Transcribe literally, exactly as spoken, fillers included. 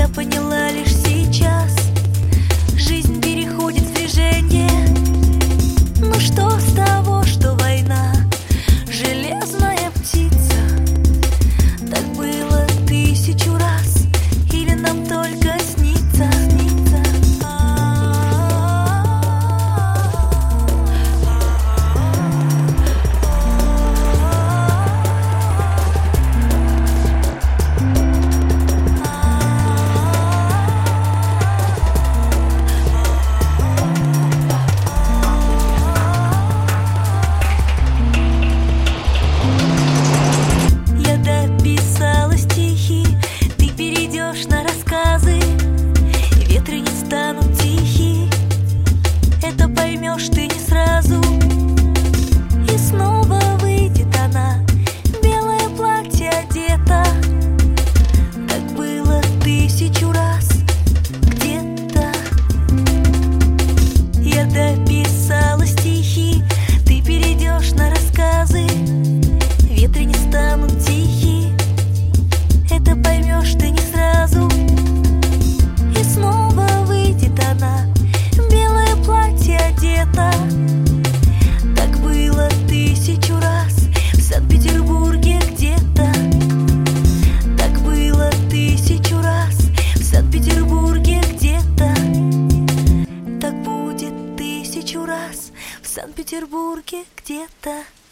я поняла лишь сейчас. Жизнь переходит в движение. Ну что с того, что война железная птица? Так было тысячу раз, или нам только снится, снится? Я дописала стихи, ты перейдешь на рассказы, ветры не станут тихи, это поймешь ты не сразу. И снова выйдет она, белое платье одета. Так было тысячу раз где-то. Я дописала стихи, ты перейдешь на рассказы, ветры не станут тихи, это поймешь ты не сразу. И снова выйдет она, белое платье одета. Так было тысячу раз в Санкт-Петербурге где-то. Так было тысячу раз в Санкт-Петербурге где-то. Так будет тысячу раз в Санкт-Петербурге где-то.